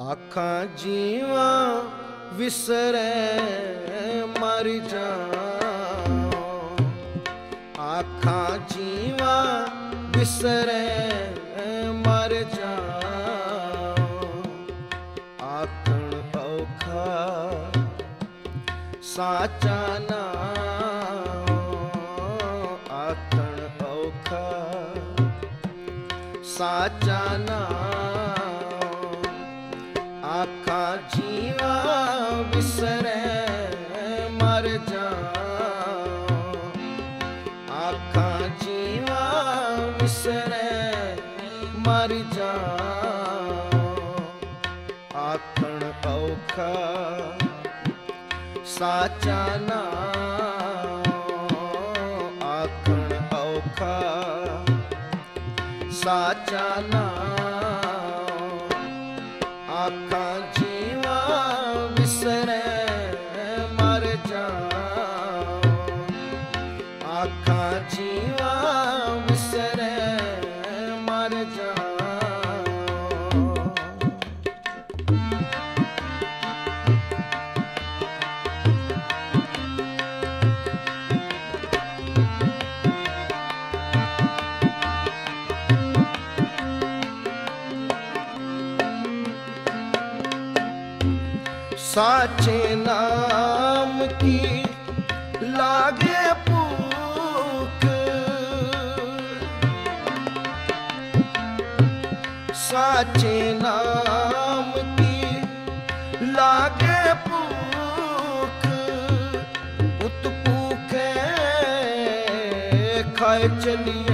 आखां जीवा विसरे मर जाऊं, आखां जीवा विसरे मर जाऊं। आखण औखा साचा नाम, आखण औखा साचा नाम। आखां जीवा विसरे मर जाऊं, आखां जीवा विसरे मर जाऊं। आखण औखा साचा नाम, आखण औखा साचा नाम। आखां जीवा विसरे मर जाऊं, आखां जीवा विसरे मर जाऊं। साचे नाम की लागे भूख, साचे नाम की लागे भूख। उत भूखे खाए चलिए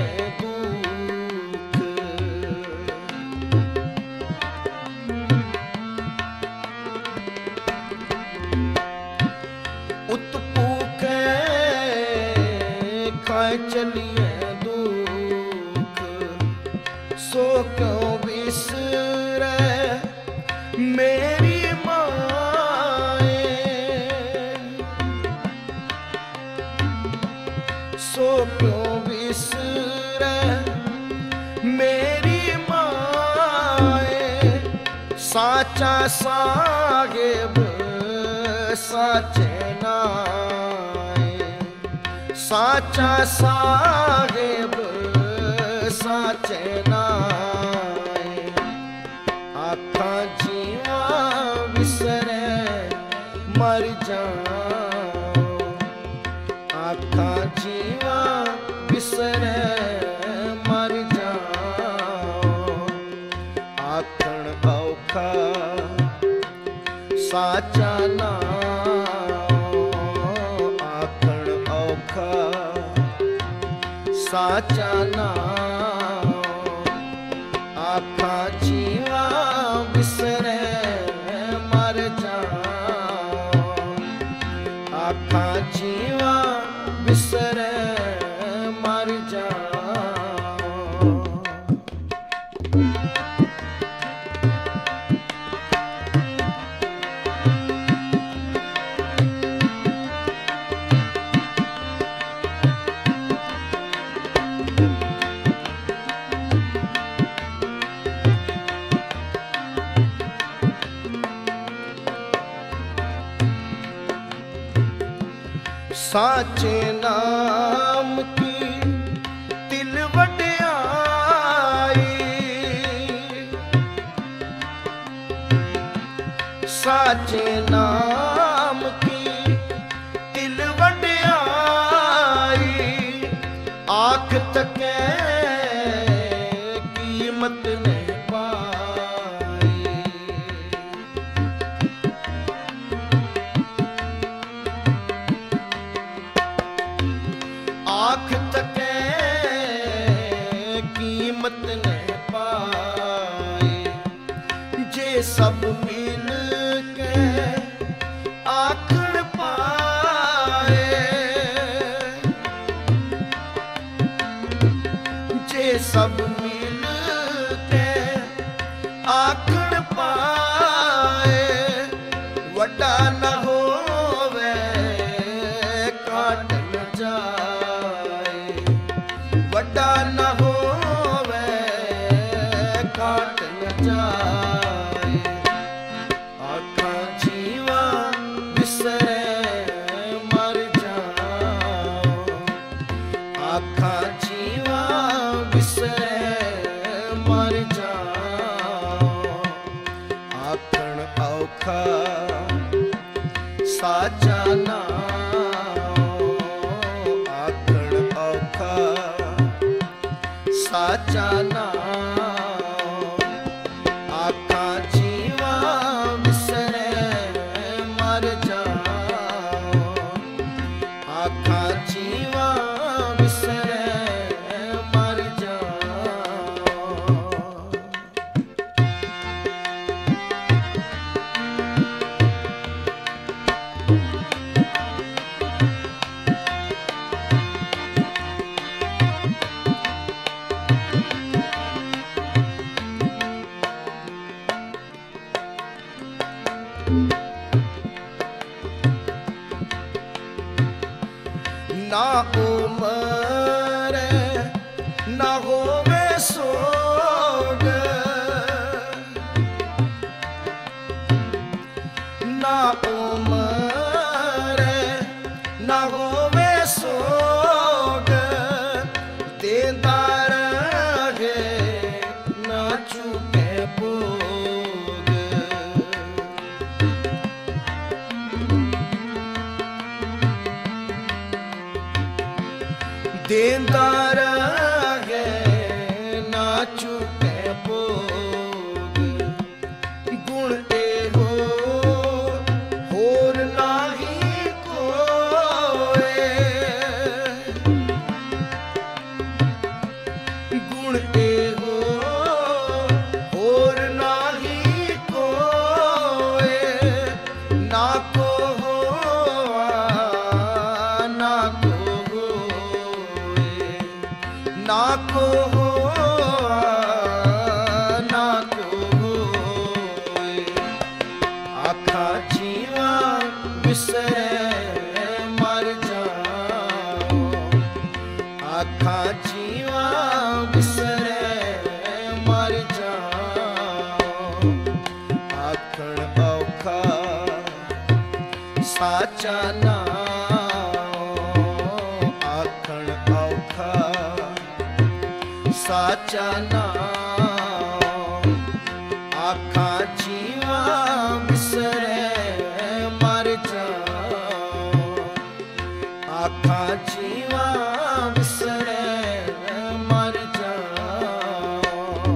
चलिए दुख। सो क्यों बिसरे मेरी माए, सो क्यों बिसरे मेरी माए। साचा साहिब साचे नाए, साचा साहिब साचे नाए। आखां जीवा विसरे मर जाऊं, आखां जीवा विसरे मर जाऊं। आखण औखा साचा नाम, आखण औखा साचा नाम। आखां जीवा विसरे मर जाऊं, आखां जीवा विसरे मर जाऊं। साचे नाम की तिल वड्याई, साचे नाम की तिल वड्याई। आँख तके कीमत ने पाई, आँख तके कीमत ने पाई। जे सब मिल के आखण पाए, जे सब मिल के आखण पाए। वड्डा न होवे काट न जाए, वड्डा न होवे काट न जाए। साचा नाम आखां जीवा विसरे मर जाओ आखां जीवा विसरे मर जाओ। ना उमर ना होवे सोग ना उमर ना होवे सोग देंदा रहे ना चुके भोग देंदा रहे ना चुके भोग गुण एहो होर नाही कोए गुण एहो होर नाही कोए ना को होआ ना को ना को होआ ना को होए आखां जीवा विसरे मर जाओ आखां जीवा विसरे मर जाओ। आखण औखा साचा नाम आखण औखा साचा नाम आखां जीवा विसरे मर जाओ आखां जीवा विसरे मर जाओ।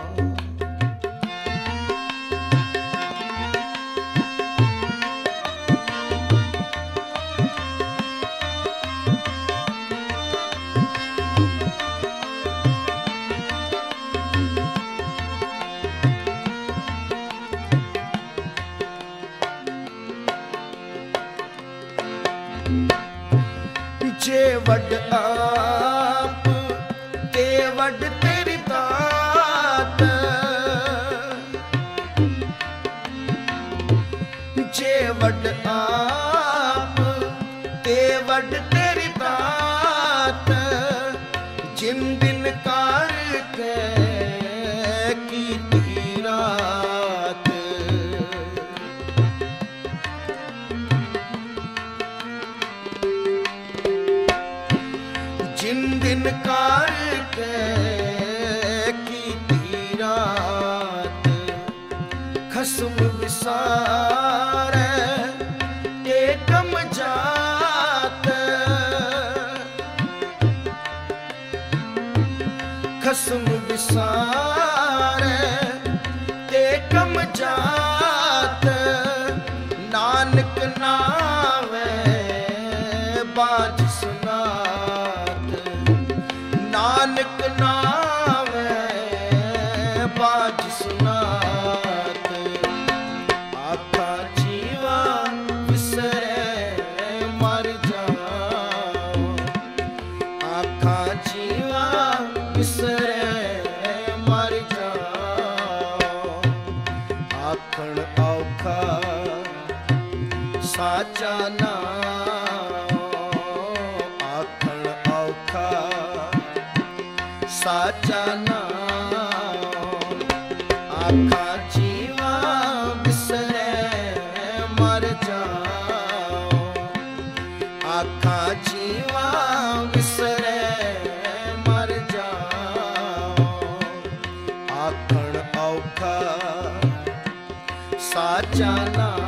जे वड आप ते वड तेरी दात जे वड आप ते वड तेरी दात जिन दिन कार के की रात जिन दिन कार के की रात खसम विसारे एकम जात खसम विसारे एकम जात नानक नावे बाज सुनात नानक नावे बाज सुनात आखां जीवा विसरे मर जाओ आखां जीवा विसरे मर जाओ। आखण औखा साचा नाम आखण औखा साचा नाम आखां जीवा विसरे मर जाओ आखां जीवा विसरे मर जाओ। आखण औखा साचा नाम